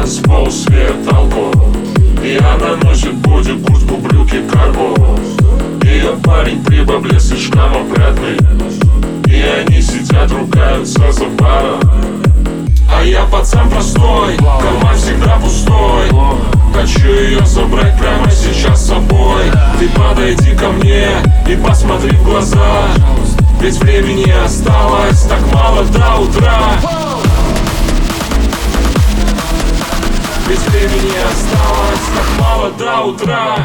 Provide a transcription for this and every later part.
танцпол, свет, алкоголь. И она носит боди, куртку, брюки, карго. Ее парень прибабле слишком опрятный, и они сидят, ругаются за баром. А я пацан простой, карман всегда пустой. Хочу ее забрать прямо сейчас с собой. Ты подойди ко мне и посмотри в глаза, ведь времени осталось так мало до утра. Ведь времени осталось так мало до утра.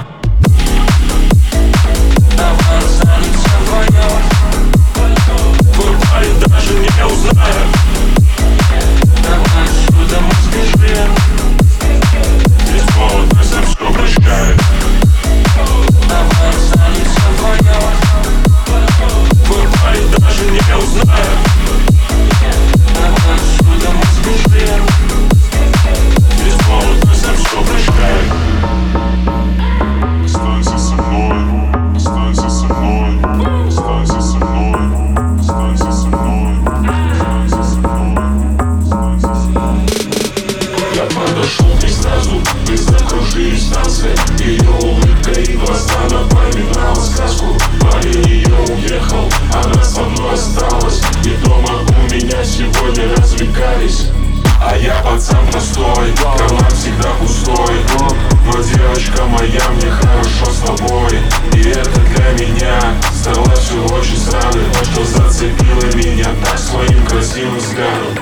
Давай останемся вдвоем, твой парень даже не узнает. Давай отсюда мы сбежим, здесь повод нас за все прощает. Давай останемся вдвоем, твой парень даже не узнает. Давай отсюда мы сбежим, здесь повод нас за все прощает. Останься со мной, останься со мной, останься со мной, останься со мной, останься со мной. Я подошел к ней сразу, мы закружились в танце. Ее улыбка и глаза напоминала сказку. Парень ее уехал, она со мной осталась, и дома у меня сегодня развлекались. А я пацан простой, карман всегда пустой. Но девочка моя, мне хорошо с тобой. И это для меня стало все очень странным, что зацепило меня так своим красивым взглядом.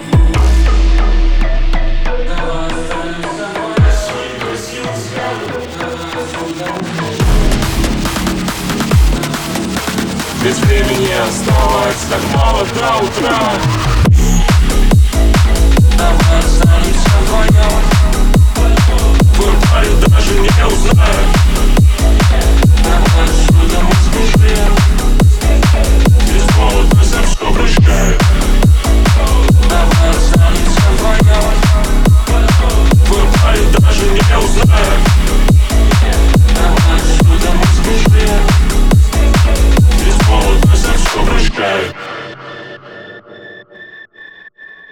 Ведь времени осталось так мало до утра. Давай останемся вдвоем,